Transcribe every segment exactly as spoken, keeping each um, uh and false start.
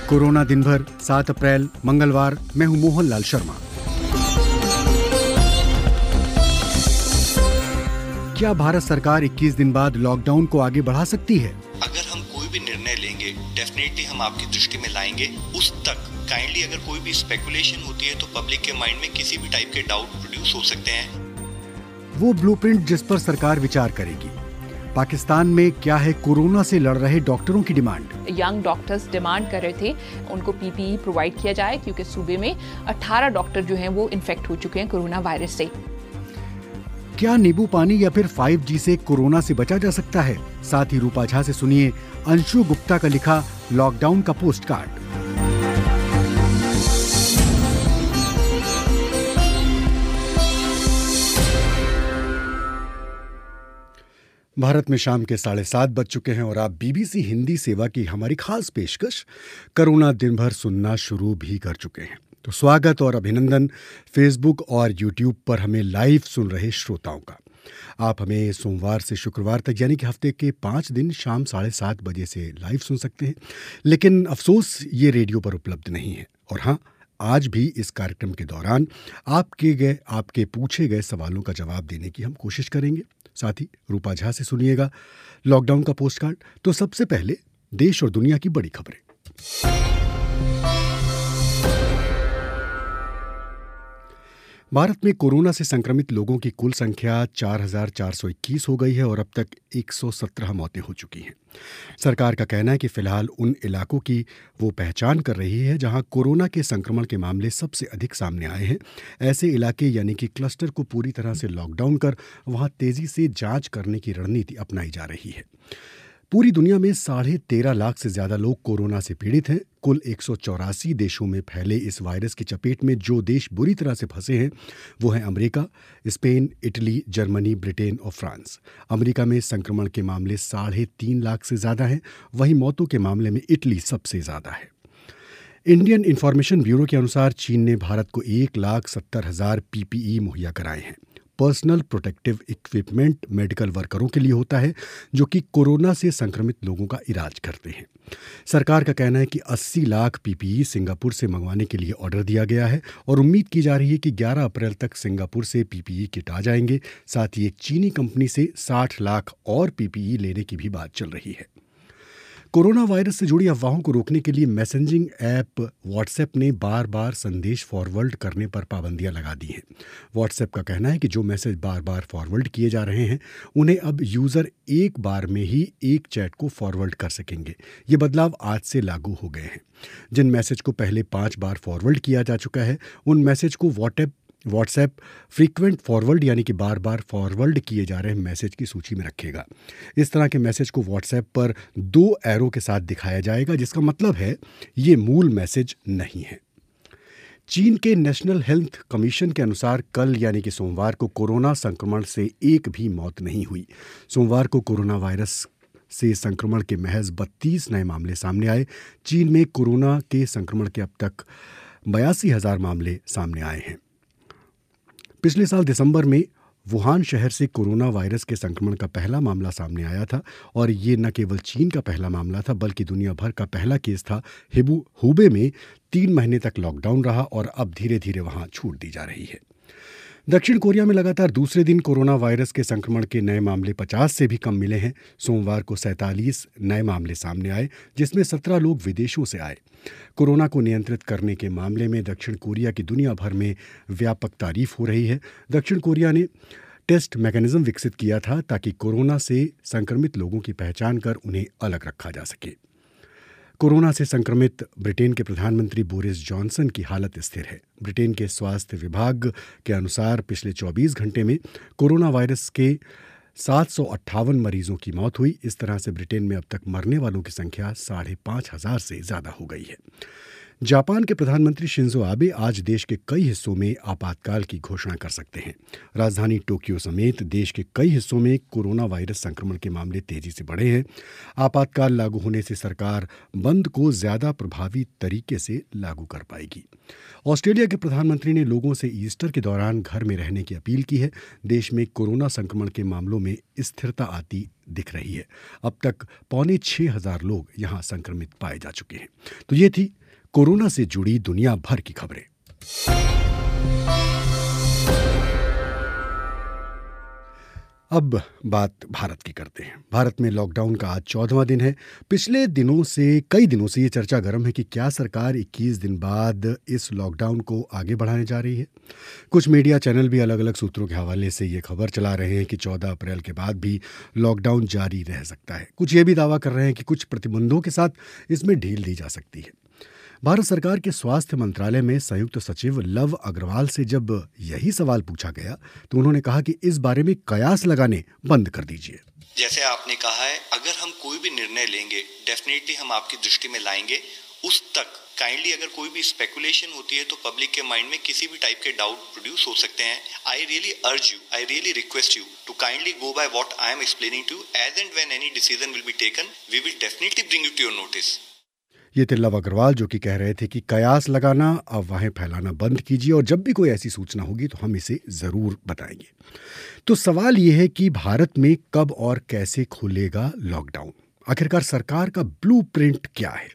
Corona दिन भर सात अप्रैल मंगलवार। मैं हूं मोहन लाल शर्मा। क्या भारत सरकार इक्कीस दिन बाद लॉकडाउन को आगे बढ़ा सकती है? अगर हम कोई भी निर्णय लेंगे डेफिनेटली हम आपकी दृष्टि में लाएंगे। उस तक काइंडली अगर कोई भी स्पेकुलेशन होती है तो पब्लिक के माइंड में किसी भी टाइप के डाउट प्रोड्यूस हो सकते हैं। वो ब्लूप्रिंट जिस पर सरकार विचार करेगी। पाकिस्तान में क्या है कोरोना से लड़ रहे डॉक्टरों की डिमांड? यंग डॉक्टर्स डिमांड कर रहे थे उनको पीपीई प्रोवाइड किया जाए क्योंकि सूबे में अठारह डॉक्टर जो हैं वो इन्फेक्ट हो चुके हैं कोरोना वायरस से। क्या नींबू पानी या फिर फाइव जी से कोरोना से बचा जा सकता है? साथ ही रूपा झा से सुनिए अंशु गुप्ता का लिखा लॉकडाउन का पोस्ट कार्ड। भारत में शाम के साढ़े सात बज चुके हैं और आप बीबीसी हिंदी सेवा की हमारी खास पेशकश कोरोना दिन भर सुनना शुरू भी कर चुके हैं। तो स्वागत और अभिनंदन फेसबुक और यूट्यूब पर हमें लाइव सुन रहे श्रोताओं का। आप हमें सोमवार से शुक्रवार तक यानी कि हफ्ते के पाँच दिन शाम साढ़े सात बजे से लाइव सुन सकते हैं, लेकिन अफसोस ये रेडियो पर उपलब्ध नहीं है। और हाँ, आज भी इस कार्यक्रम के दौरान आपके गए आपके पूछे गए सवालों का जवाब देने की हम कोशिश करेंगे। साथ ही रूपा झा से सुनिएगा लॉकडाउन का पोस्ट कार्ड। तो सबसे पहले देश और दुनिया की बड़ी खबरें। भारत में कोरोना से संक्रमित लोगों की कुल संख्या चार हज़ार चार सौ इक्कीस हो गई है और अब तक एक सौ सत्रह मौतें हो चुकी हैं। सरकार का कहना है कि फिलहाल उन इलाकों की वो पहचान कर रही है जहां कोरोना के संक्रमण के मामले सबसे अधिक सामने आए हैं। ऐसे इलाके यानी कि क्लस्टर को पूरी तरह से लॉकडाउन कर वहां तेजी से जांच करने की रणनीति अपनाई जा रही है। पूरी दुनिया में साढ़े तेरह लाख से ज्यादा लोग कोरोना से पीड़ित हैं। कुल एक सौ चौरासी देशों में फैले इस वायरस की चपेट में जो देश बुरी तरह से फंसे हैं वो हैं America, Spain, Italy, Germany, Britain और फ्रांस। अमेरिका में संक्रमण के मामले साढ़े तीन लाख से ज्यादा हैं, वहीं मौतों के मामले में इटली सबसे ज्यादा है। इंडियन इंफॉर्मेशन ब्यूरो के अनुसार चीन ने भारत को एक लाख सत्तर हजार पीपीई मुहैया कराए हैं। पर्सनल प्रोटेक्टिव इक्विपमेंट मेडिकल वर्करों के लिए होता है जो कि कोरोना से संक्रमित लोगों का इलाज करते हैं। सरकार का कहना है कि अस्सी लाख पीपीई सिंगापुर से मंगवाने के लिए ऑर्डर दिया गया है और उम्मीद की जा रही है कि ग्यारह अप्रैल तक सिंगापुर से पीपीई किट आ जाएंगे। साथ ही एक चीनी कंपनी से साठ लाख और पीपीई लेने की भी बात चल रही है। कोरोना वायरस से जुड़ी अफवाहों को रोकने के लिए मैसेजिंग ऐप व्हाट्सएप ने बार बार संदेश फॉरवर्ड करने पर पाबंदियां लगा दी हैं। व्हाट्सएप का कहना है कि जो मैसेज बार बार फॉरवर्ड किए जा रहे हैं उन्हें अब यूज़र एक बार में ही एक चैट को फॉरवर्ड कर सकेंगे। ये बदलाव आज से लागू हो गए हैं। जिन मैसेज को पहले पाँच बार फॉरवर्ड किया जा चुका है उन मैसेज को व्हाट्सएप व्हाट्सएप फ्रीक्वेंट फॉरवर्ड यानी कि बार बार फॉरवर्ड किए जा रहे मैसेज की सूची में रखेगा। इस तरह के मैसेज को व्हाट्सएप पर दो एरो के साथ दिखाया जाएगा, जिसका मतलब है ये मूल मैसेज नहीं है। चीन के नेशनल हेल्थ कमीशन के अनुसार कल यानी कि सोमवार को कोरोना संक्रमण से एक भी मौत नहीं हुई। सोमवार को कोरोना वायरस से संक्रमण के महज बत्तीस नए मामले सामने आए। चीन में कोरोना के संक्रमण के अब तक बयासी हजार मामले सामने आए हैं। पिछले साल दिसंबर में वुहान शहर से कोरोना वायरस के संक्रमण का पहला मामला सामने आया था और ये न केवल चीन का पहला मामला था बल्कि दुनिया भर का पहला केस था। हिबू हुबे में तीन महीने तक लॉकडाउन रहा और अब धीरे धीरे वहां छूट दी जा रही है। दक्षिण कोरिया में लगातार दूसरे दिन कोरोना वायरस के संक्रमण के नए मामले पचास से भी कम मिले हैं। सोमवार को सैंतालीस नए मामले सामने आए जिसमें सत्रह लोग विदेशों से आए। कोरोना को नियंत्रित करने के मामले में दक्षिण कोरिया की दुनिया भर में व्यापक तारीफ हो रही है। दक्षिण कोरिया ने टेस्ट मैकेनिज्म विकसित किया था ताकि कोरोना से संक्रमित लोगों की पहचान कर उन्हें अलग रखा जा सके। कोरोना से संक्रमित ब्रिटेन के प्रधानमंत्री बोरिस जॉनसन की हालत स्थिर है। ब्रिटेन के स्वास्थ्य विभाग के अनुसार पिछले चौबीस घंटे में कोरोना वायरस के सात सौ अट्ठावन मरीजों की मौत हुई। इस तरह से ब्रिटेन में अब तक मरने वालों की संख्या साढ़े पाँच हजार से ज़्यादा हो गई है। जापान के प्रधानमंत्री शिंजो आबे आज देश के कई हिस्सों में आपातकाल की घोषणा कर सकते हैं। राजधानी टोक्यो समेत देश के कई हिस्सों में कोरोना वायरस संक्रमण के मामले तेजी से बढ़े हैं। आपातकाल लागू होने से सरकार बंद को ज्यादा प्रभावी तरीके से लागू कर पाएगी। ऑस्ट्रेलिया के प्रधानमंत्री ने लोगों से ईस्टर के दौरान घर में रहने की अपील की है। देश में कोरोना संक्रमण के मामलों में स्थिरता आती दिख रही है। अब तक पौने छह हजार लोग यहां संक्रमित पाए जा चुके हैं। तो ये थी कोरोना से जुड़ी दुनिया भर की खबरें। अब बात भारत की करते हैं। भारत में लॉकडाउन का आज चौदहवां दिन है। पिछले दिनों से कई दिनों से ये चर्चा गर्म है कि क्या सरकार इक्कीस दिन बाद इस लॉकडाउन को आगे बढ़ाने जा रही है। कुछ मीडिया चैनल भी अलग अलग सूत्रों के हवाले से ये खबर चला रहे हैं कि चौदह अप्रैल के बाद भी लॉकडाउन जारी रह सकता है। कुछ ये भी दावा कर रहे हैं कि कुछ प्रतिबंधों के साथ इसमें ढील दी जा सकती है। भारत सरकार के स्वास्थ्य मंत्रालय में संयुक्त सचिव लव अग्रवाल से जब यही सवाल पूछा गया तो उन्होंने कहा कि इस बारे में कयास लगाने बंद कर दीजिए। जैसे आपने कहा है, अगर हम कोई भी निर्णय लेंगे डेफिनेटली हम आपकी दृष्टि में लाएंगे। उस तक काइंडली अगर कोई भी स्पेकुलेशन होती है तो पब्लिक के माइंड में किसी भी टाइप के डाउट प्रोड्यूस हो सकते हैं। I really urge you, I really request you to kindly go by what I am explaining to. As and when any decision will be taken, we will definitely bring it to your notice. ये थे love Agarwal जो कि कह रहे थे कि कयास लगाना, अफवाहें फैलाना बंद कीजिए और जब भी कोई ऐसी सूचना होगी तो हम इसे ज़रूर बताएंगे। तो सवाल ये है कि भारत में कब और कैसे खुलेगा लॉकडाउन। आखिरकार सरकार का ब्लूप्रिंट क्या है।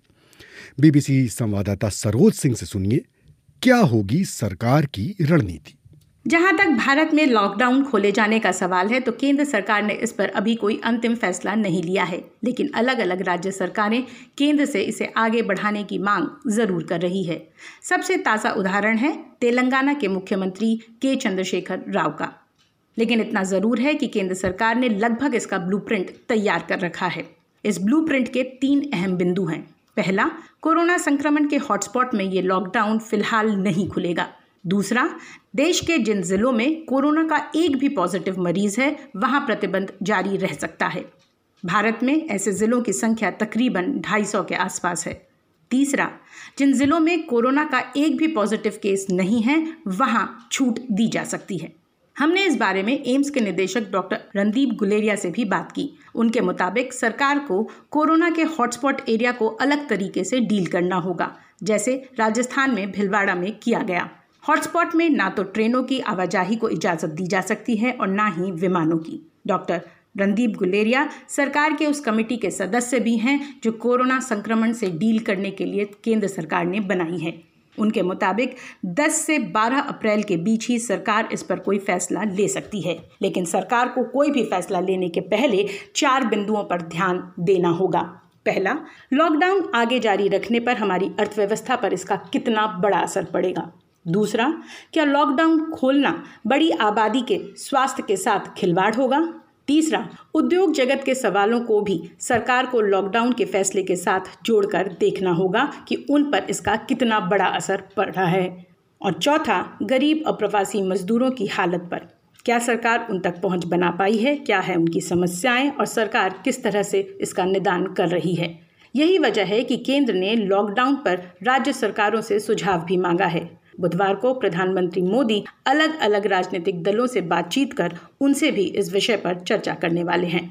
बीबीसी संवाददाता सरोज सिंह से सुनिए, क्या होगी सरकार की रणनीति। जहां तक भारत में लॉकडाउन खोले जाने का सवाल है तो केंद्र सरकार ने इस पर अभी कोई अंतिम फैसला नहीं लिया है, लेकिन अलग अलग राज्य सरकारें केंद्र से इसे आगे बढ़ाने की मांग जरूर कर रही है। सबसे ताज़ा उदाहरण है तेलंगाना के मुख्यमंत्री के चंद्रशेखर राव का। लेकिन इतना ज़रूर है कि केंद्र सरकार ने लगभग इसका ब्लूप्रिंट तैयार कर रखा है। इस ब्लूप्रिंट के तीन अहम बिंदु हैं। पहला, कोरोना संक्रमण के हॉटस्पॉट में ये लॉकडाउन फिलहाल नहीं खुलेगा। दूसरा, देश के जिन जिलों में कोरोना का एक भी पॉजिटिव मरीज है वहां प्रतिबंध जारी रह सकता है। भारत में ऐसे जिलों की संख्या तकरीबन ढाई सौ के आसपास है। तीसरा, जिन जिलों में कोरोना का एक भी पॉजिटिव केस नहीं है वहां छूट दी जा सकती है। हमने इस बारे में एम्स के निदेशक डॉक्टर रणदीप गुलेरिया से भी बात की। उनके मुताबिक सरकार को कोरोना के हॉटस्पॉट एरिया को अलग तरीके से डील करना होगा, जैसे राजस्थान में भिलवाड़ा में किया गया। हॉटस्पॉट में ना तो ट्रेनों की आवाजाही को इजाज़त दी जा सकती है और ना ही विमानों की। डॉक्टर रणदीप गुलेरिया सरकार के उस कमेटी के सदस्य भी हैं जो कोरोना संक्रमण से डील करने के लिए केंद्र सरकार ने बनाई है। उनके मुताबिक दस से बारह अप्रैल के बीच ही सरकार इस पर कोई फैसला ले सकती है, लेकिन सरकार को कोई भी फैसला लेने के पहले चार बिंदुओं पर ध्यान देना होगा। पहला, लॉकडाउन आगे जारी रखने पर हमारी अर्थव्यवस्था पर इसका कितना बड़ा असर पड़ेगा। दूसरा, क्या लॉकडाउन खोलना बड़ी आबादी के स्वास्थ्य के साथ खिलवाड़ होगा। तीसरा, उद्योग जगत के सवालों को भी सरकार को लॉकडाउन के फैसले के साथ जोड़कर देखना होगा कि उन पर इसका कितना बड़ा असर पड़ रहा है। और चौथा, गरीब और प्रवासी मजदूरों की हालत पर क्या सरकार उन तक पहुंच बना पाई है, क्या है उनकी समस्याएं और सरकार किस तरह से इसका निदान कर रही है। यही वजह है कि केंद्र ने लॉकडाउन पर राज्य सरकारों से सुझाव भी मांगा है। बुधवार को प्रधानमंत्री मोदी अलग अलग राजनीतिक दलों से बातचीत कर उनसे भी इस विषय पर चर्चा करने वाले हैं।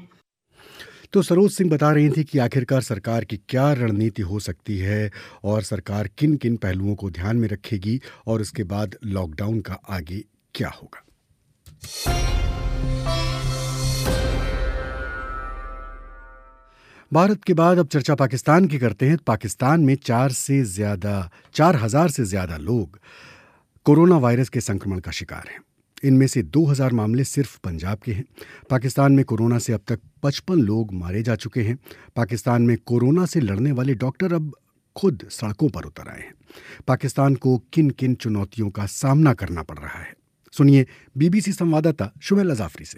तो सरोज सिंह बता रही थी कि आखिरकार सरकार की क्या रणनीति हो सकती है और सरकार किन किन पहलुओं को ध्यान में रखेगी और उसके बाद लॉकडाउन का आगे क्या होगा। भारत के बाद अब चर्चा पाकिस्तान की करते हैं। पाकिस्तान में चार से ज्यादा चार हजार से ज्यादा लोग कोरोना वायरस के संक्रमण का शिकार हैं। इनमें से दो हज़ार मामले सिर्फ पंजाब के हैं। पाकिस्तान में कोरोना से अब तक पचपन लोग मारे जा चुके हैं। पाकिस्तान में कोरोना से लड़ने वाले डॉक्टर अब खुद सड़कों पर उतर आए हैं। पाकिस्तान को किन किन चुनौतियों का सामना करना पड़ रहा है, सुनिए बीबीसी संवाददाता शुमेला जाफरी से।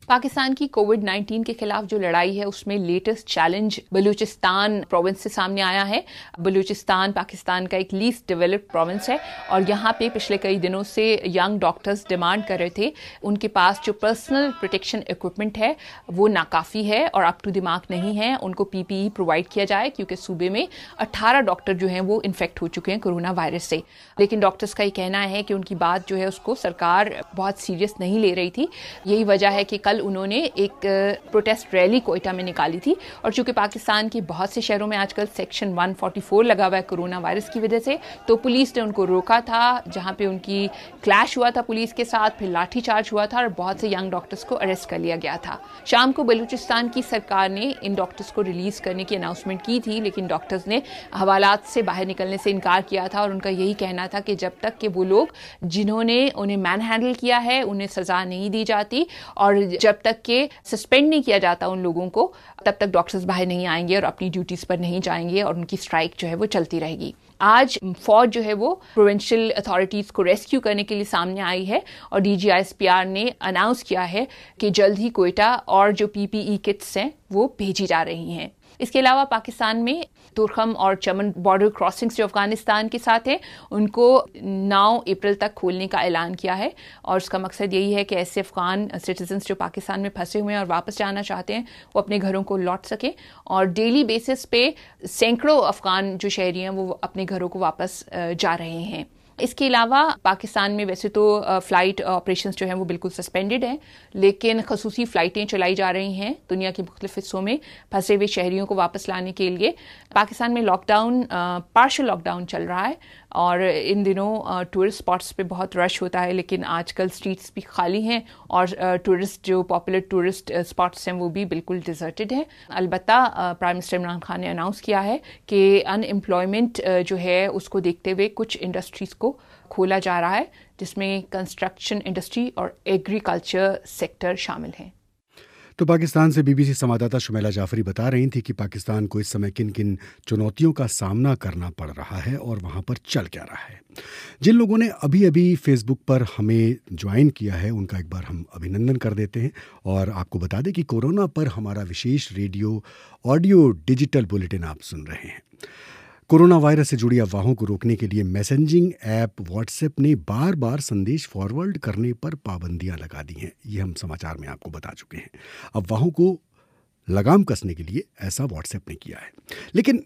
पाकिस्तान की कोविड नाइन्टीन के खिलाफ जो लड़ाई है उसमें लेटेस्ट चैलेंज बलूचिस्तान प्रोविंस से सामने आया है। बलूचिस्तान पाकिस्तान का एक लीस्ट डेवलप्ड प्रोविंस है और यहाँ पे पिछले कई दिनों से यंग डॉक्टर्स डिमांड कर रहे थे, उनके पास जो पर्सनल प्रोटेक्शन इक्विपमेंट है वो नाकाफी है और अप टू द मार्क नहीं है, उनको पीपीई प्रोवाइड किया जाए क्योंकि सूबे में अठारह डॉक्टर जो हैं वो इन्फेक्ट हो चुके हैं कोरोना वायरस से। लेकिन डॉक्टर्स का ये कहना है कि उनकी बात जो है उसको सरकार बहुत सीरियस नहीं ले रही थी। यही वजह है कि कल उन्होंने एक प्रोटेस्ट रैली कोयटा में निकाली थी और चूंकि पाकिस्तान के बहुत से शहरों में आजकल सेक्शन एक सौ चौवालीस लगा हुआ है कोरोना वायरस की वजह से, तो पुलिस ने उनको रोका था, जहां पे उनकी क्लैश हुआ था पुलिस के साथ, फिर लाठीचार्ज हुआ था और बहुत से यंग डॉक्टर्स को अरेस्ट कर लिया गया था। शाम को बलूचिस्तान की सरकार ने इन डॉक्टर्स को रिलीज करने की अनाउंसमेंट की थी, लेकिन डॉक्टर्स ने हवालात से बाहर निकलने से इनकार किया था और उनका यही कहना था कि जब तक कि वो लोग जिन्होंने उन्हें मैन हैंडल किया है उन्हें सजा नहीं दी जाती और जब तक के सस्पेंड नहीं किया जाता उन लोगों को, तब तक डॉक्टर्स बाहर नहीं आएंगे और अपनी ड्यूटीज पर नहीं जाएंगे और उनकी स्ट्राइक जो है वो चलती रहेगी। आज फौज जो है वो प्रोविंशियल अथॉरिटीज को रेस्क्यू करने के लिए सामने आई है और डीजीआईएसपीआर ने अनाउंस किया है कि जल्द ही कोयटा और जो पीपीई किट्स हैं वो भेजी जा रही हैं। इसके अलावा पाकिस्तान में तुरखम और चमन बॉर्डर क्रॉसिंग्स जो अफगानिस्तान के साथ है उनको नौ अप्रैल तक खोलने का ऐलान किया है और उसका मकसद यही है कि ऐसे अफगान सिटीजन्स जो पाकिस्तान में फंसे हुए हैं और वापस जाना चाहते हैं वो अपने घरों को लौट सकें और डेली बेसिस पे सैकड़ों अफगान जो शहरी हैं वो अपने घरों को वापस जा रहे हैं। इसके अलावा पाकिस्तान में वैसे तो फ़्लाइट ऑपरेशंस जो हैं वो बिल्कुल सस्पेंडेड हैं, लेकिन खसूसी फ़्लाइटें चलाई जा रही हैं दुनिया के मुख्तलिफ हिस्सों में फंसे हुए शहरियों को वापस लाने के लिए। पाकिस्तान में लॉकडाउन पार्शियल लॉकडाउन चल रहा है और इन दिनों टूरिस्ट स्पॉट्स पे बहुत रश होता है, लेकिन आजकल स्ट्रीट्स भी खाली हैं और टूरिस्ट जो पॉपुलर टूरिस्ट स्पॉट्स हैं वो भी बिल्कुल डिजर्टेड हैं। अलबत्ता प्राइम मिनिस्टर इमरान खान ने अनाउंस किया है कि अनएम्प्लॉयमेंट जो है उसको देखते हुए कुछ इंडस्ट्रीज़ को खोला जा रहा है, जिसमें कंस्ट्रक्शन इंडस्ट्री और एग्रीकल्चर सेक्टर शामिल हैं। तो पाकिस्तान से बीबीसी संवाददाता शुमैला जाफरी बता रही थी कि पाकिस्तान को इस समय किन किन चुनौतियों का सामना करना पड़ रहा है और वहाँ पर चल क्या रहा है। जिन लोगों ने अभी अभी फेसबुक पर हमें ज्वाइन किया है उनका एक बार हम अभिनंदन कर देते हैं और आपको बता दें कि कोरोना पर हमारा विशेष रेडियो ऑडियो डिजिटल बुलेटिन आप सुन रहे हैं। कोरोना वायरस से जुड़ी अफवाहों को रोकने के लिए मैसेजिंग ऐप व्हाट्सएप ने बार बार संदेश फॉरवर्ड करने पर पाबंदियां लगा दी हैं। ये हम समाचार में आपको बता चुके हैं। अफवाहों को लगाम कसने के लिए ऐसा व्हाट्सएप ने किया है, लेकिन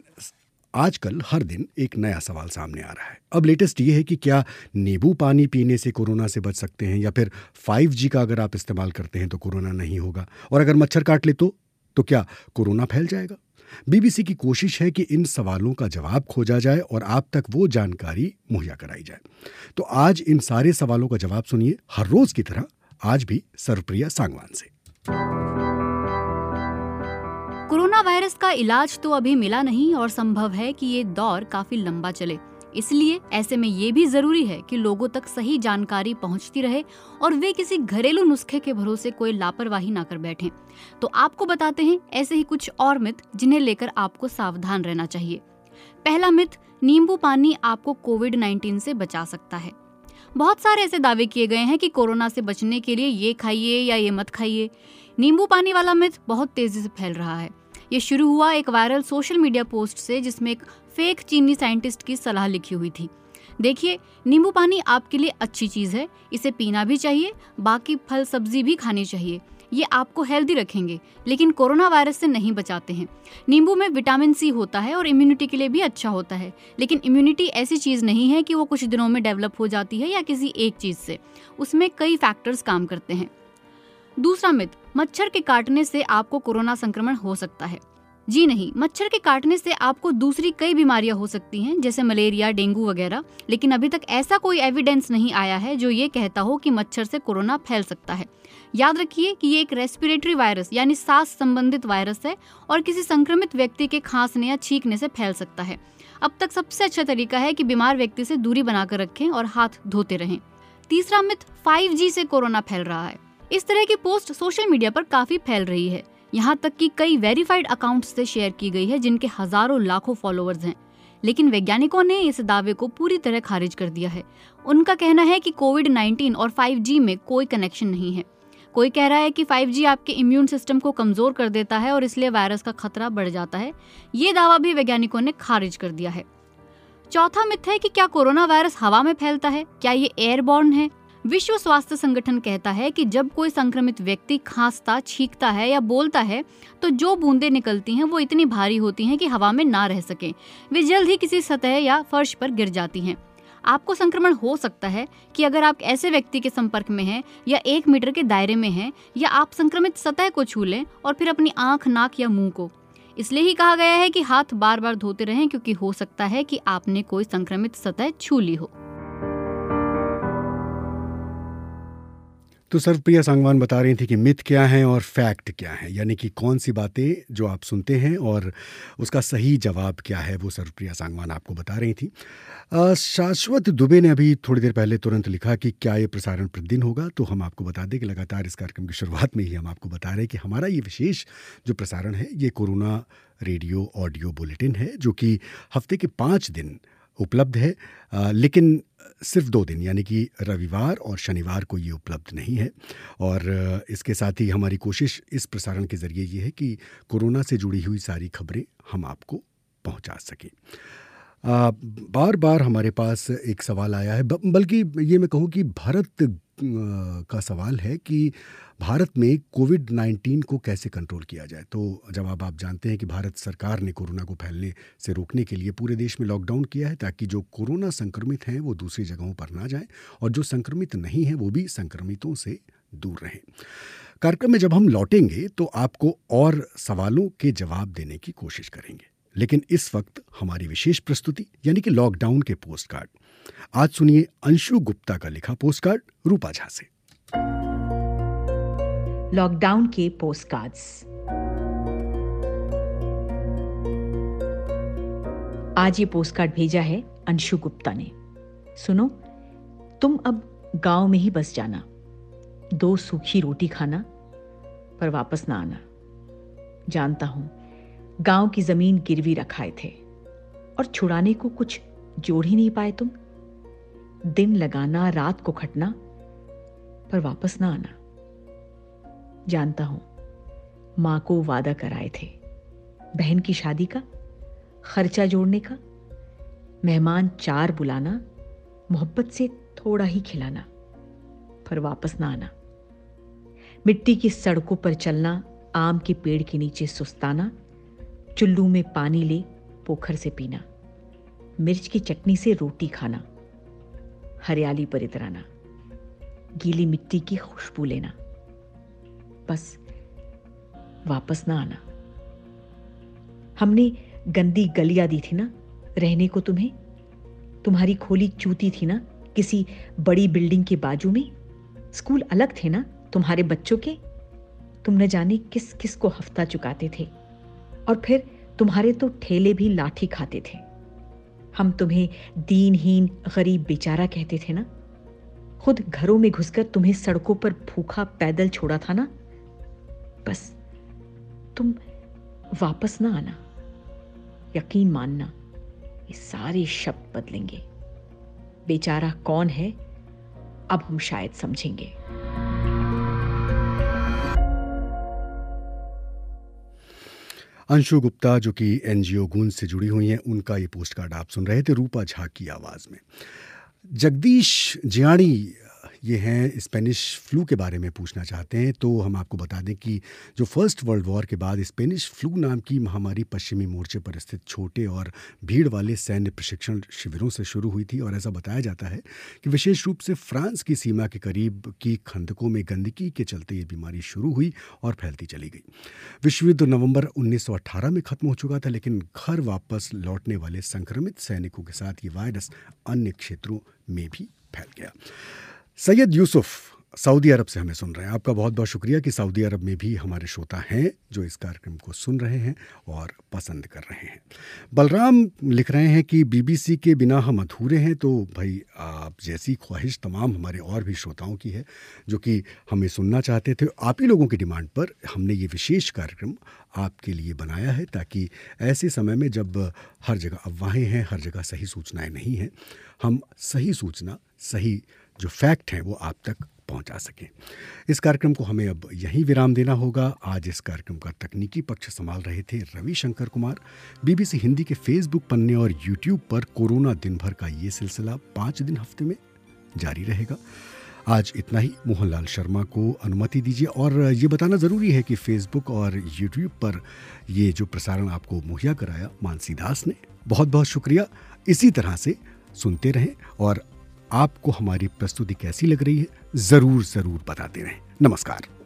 आजकल हर दिन एक नया सवाल सामने आ रहा है। अब लेटेस्ट ये है कि क्या नींबू पानी पीने से कोरोना से बच सकते हैं या फिर फाइव जी का अगर आप इस्तेमाल करते हैं तो कोरोना नहीं होगा, और अगर मच्छर काट ले तो तो क्या कोरोना फैल जाएगा। बीबीसी की कोशिश है कि इन सवालों का जवाब खोजा जाए और आप तक वो जानकारी मुहैया कराई जाए। तो आज इन सारे सवालों का जवाब सुनिए हर रोज की तरह आज भी सर्वप्रिया सांगवान से। कोरोना वायरस का इलाज तो अभी मिला नहीं और संभव है कि ये दौर काफी लंबा चले, इसलिए ऐसे में ये भी जरूरी है कि लोगों तक सही जानकारी पहुंचती रहे और वे किसी घरेलू नुस्खे के भरोसे कोई लापरवाही ना कर बैठें। तो आपको बताते हैं ऐसे ही कुछ और मिथ जिन्हें लेकर आपको सावधान रहना चाहिए। पहला मिथ, नींबू पानी आपको कोविड नाइन्टीन से बचा सकता है। बहुत सारे ऐसे दावे किए गए हैं कि कोरोना से बचने के लिए ये खाइए या ये मत खाइए। नींबू पानी वाला मिथ बहुत तेजी से फैल रहा है। ये शुरू हुआ एक वायरल सोशल मीडिया पोस्ट से जिसमें एक फेक चीनी साइंटिस्ट की सलाह लिखी हुई थी। देखिए, नींबू पानी आपके लिए अच्छी चीज है, इसे पीना भी चाहिए, बाकी फल सब्जी भी खानी चाहिए, ये आपको हेल्दी रखेंगे, लेकिन कोरोना वायरस से नहीं बचाते हैं। नींबू में विटामिन सी होता है और इम्यूनिटी के लिए भी अच्छा होता है, लेकिन इम्यूनिटी ऐसी चीज नहीं है कि वो कुछ दिनों में डेवलप हो जाती है या किसी एक चीज से, उसमें कई फैक्टर्स काम करते हैं। दूसरा मिथ, मच्छर के काटने से आपको कोरोना संक्रमण हो सकता है। जी नहीं, मच्छर के काटने से आपको दूसरी कई बीमारियां हो सकती हैं जैसे मलेरिया, डेंगू वगैरह, लेकिन अभी तक ऐसा कोई एविडेंस नहीं आया है जो ये कहता हो कि मच्छर से कोरोना फैल सकता है। याद रखिए कि ये एक रेस्पिरेटरी वायरस यानी सांस संबंधित वायरस है और किसी संक्रमित व्यक्ति के खांसने या छींकने से फैल सकता है। अब तक सबसे अच्छा तरीका है कि बीमार व्यक्ति से दूरी बनाकर रखें और हाथ धोते रहें। तीसरा मिथ, फाइव जी से कोरोना फैल रहा है। इस तरह की पोस्ट सोशल मीडिया पर काफी फैल रही है, यहाँ तक कि कई वेरीफाइड अकाउंट्स से शेयर की गई है जिनके हजारों लाखों फॉलोअर्स हैं। लेकिन वैज्ञानिकों ने इस दावे को पूरी तरह खारिज कर दिया है। उनका कहना है कि कोविड नाइन्टीन और फाइव जी में कोई कनेक्शन नहीं है। कोई कह रहा है कि फाइव जी आपके इम्यून सिस्टम को कमजोर कर देता है और इसलिए वायरस का खतरा बढ़ जाता है। ये दावा भी वैज्ञानिकों ने खारिज कर दिया है। चौथा मिथ है कि क्या कोरोना वायरस हवा में फैलता है, क्या ये एयरबॉर्न है? विश्व स्वास्थ्य संगठन कहता है कि जब कोई संक्रमित व्यक्ति खांसता, छींकता है या बोलता है तो जो बूंदें निकलती हैं वो इतनी भारी होती हैं कि हवा में ना रह सकें। वे जल्द ही किसी सतह या फर्श पर गिर जाती हैं। आपको संक्रमण हो सकता है कि अगर आप ऐसे व्यक्ति के संपर्क में हैं या एक मीटर के दायरे में हैं, या आप संक्रमित सतह को छू लें और फिर अपनी आंख, नाक या मुंह को। इसलिए ही कहा गया है कि हाथ बार बार धोते रहें, क्योंकि हो सकता है कि आपने कोई संक्रमित सतह छू ली हो। तो सर्वप्रिया सांगवान बता रही थी कि मिथ क्या है और फैक्ट क्या है, यानी कि कौन सी बातें जो आप सुनते हैं और उसका सही जवाब क्या है, वो सर्वप्रिया सांगवान आपको बता रही थी। अ, शाश्वत दुबे ने अभी थोड़ी देर पहले तुरंत लिखा कि क्या ये प्रसारण प्रतिदिन होगा। तो हम आपको बता दें कि लगातार इस कार्यक्रम की शुरुआत में ही हम आपको बता रहे हैं कि हमारा ये विशेष जो प्रसारण है ये कोरोना रेडियो ऑडियो बुलेटिन है, जो कि हफ्ते के पाँच दिन उपलब्ध है, आ, लेकिन सिर्फ दो दिन यानी कि रविवार और शनिवार को ये उपलब्ध नहीं है। और इसके साथ ही हमारी कोशिश इस प्रसारण के ज़रिए ये है कि कोरोना से जुड़ी हुई सारी खबरें हम आपको पहुंचा सकें। आ, बार बार हमारे पास एक सवाल आया है, बल्कि ये मैं कहूँ कि भारत का सवाल है कि भारत में कोविड नाइन्टीन को कैसे कंट्रोल किया जाए। तो जवाब आप जानते हैं कि भारत सरकार ने कोरोना को फैलने से रोकने के लिए पूरे देश में लॉकडाउन किया है, ताकि जो कोरोना संक्रमित हैं वो दूसरी जगहों पर ना जाएं और जो संक्रमित नहीं हैं वो भी संक्रमितों से दूर रहें। कार्यक्रम में जब हम लौटेंगे तो आपको और सवालों के जवाब देने की कोशिश करेंगे, लेकिन इस वक्त हमारी विशेष प्रस्तुति यानी कि लॉकडाउन के पोस्ट कार्ड। आज सुनिए अंशु गुप्ता का लिखा पोस्ट कार्ड रूपा झा से। लॉकडाउन के पोस्ट कार्ड्स। आज ये पोस्ट कार्ड भेजा है अंशु गुप्ता ने। सुनो, तुम अब गांव में ही बस जाना, दो सूखी रोटी खाना, पर वापस ना आना। जानता हूं गांव की जमीन गिरवी रखाए थे और छुड़ाने को कुछ जोड़ ही नहीं पाए तुम। दिन लगाना, रात को खटना, पर वापस ना आना। जानता हूं मां को वादा कराए थे बहन की शादी का, खर्चा जोड़ने का, मेहमान चार बुलाना, मोहब्बत से थोड़ा ही खिलाना, पर वापस ना आना। मिट्टी की सड़कों पर चलना, आम के पेड़ के नीचे सुस्ताना, चुल्लू में पानी ले पोखर से पीना, मिर्च की चटनी से रोटी खाना, हरियाली पर इतराना, गीली मिट्टी की खुशबू लेना, बस वापस ना आना। हमने गंदी गलियां दी थी ना रहने को तुम्हें, तुम्हारी खोली चूती थी ना किसी बड़ी बिल्डिंग के बाजू में, स्कूल अलग थे ना तुम्हारे बच्चों के, तुम न जाने किस किस को हफ्ता चुकाते थे, और फिर तुम्हारे तो ठेले भी लाठी खाते थे। हम तुम्हें दीनहीन गरीब बेचारा कहते थे ना, खुद घरों में घुसकर तुम्हें सड़कों पर भूखा पैदल छोड़ा था ना। बस तुम वापस ना आना, यकीन मानना ये सारे शब्द बदलेंगे। बेचारा कौन है अब हम शायद समझेंगे। अंशु गुप्ता जो कि एनजीओ गूंज से जुड़ी हुई हैं, उनका ये पोस्ट कार्ड आप सुन रहे थे रूपा झा की आवाज़ में। जगदीश जियाणी ये हैं स्पेनिश फ्लू के बारे में पूछना चाहते हैं। तो हम आपको बता दें कि जो फर्स्ट वर्ल्ड वॉर के बाद स्पेनिश फ्लू नाम की महामारी पश्चिमी मोर्चे पर स्थित छोटे और भीड़ वाले सैन्य प्रशिक्षण शिविरों से शुरू हुई थी, और ऐसा बताया जाता है कि विशेष रूप से फ्रांस की सीमा के करीब की खंदकों में गंदगी के चलते ये बीमारी शुरू हुई और फैलती चली गई। विश्व युद्ध नवंबर उन्नीस सौ अट्ठारह में खत्म हो चुका था, लेकिन घर वापस लौटने वाले संक्रमित सैनिकों के साथ ये वायरस अन्य क्षेत्रों में भी फैल गया। सैयद यूसुफ सऊदी अरब से हमें सुन रहे हैं। आपका बहुत बहुत शुक्रिया कि सऊदी अरब में भी हमारे श्रोता हैं जो इस कार्यक्रम को सुन रहे हैं और पसंद कर रहे हैं। बलराम लिख रहे हैं कि बीबीसी के बिना हम अधूरे हैं। तो भाई आप जैसी ख्वाहिश तमाम हमारे और भी श्रोताओं की है जो कि हमें सुनना चाहते थे। आप ही लोगों की डिमांड पर हमने ये विशेष कार्यक्रम आपके लिए बनाया है, ताकि ऐसे समय में जब हर जगह अफवाहें हैं, हर जगह सही सूचनाएं नहीं हैं, हम सही सूचना, सही जो फैक्ट हैं वो आप तक पहुंचा सकें। इस कार्यक्रम को हमें अब यहीं विराम देना होगा। आज इस कार्यक्रम का तकनीकी पक्ष संभाल रहे थे रविशंकर कुमार। बीबीसी हिंदी के फेसबुक पन्ने और यूट्यूब पर कोरोना दिन भर का ये सिलसिला पाँच दिन हफ्ते में जारी रहेगा। आज इतना ही। मोहनलाल शर्मा को अनुमति दीजिए। और ये बताना ज़रूरी है कि फेसबुक और यूट्यूब पर ये जो प्रसारण आपको मुहैया कराया मानसी दास ने, बहुत बहुत शुक्रिया। इसी तरह से सुनते रहें और आपको हमारी प्रस्तुति कैसी लग रही है ज़रूर ज़रूर बताते रहें। नमस्कार।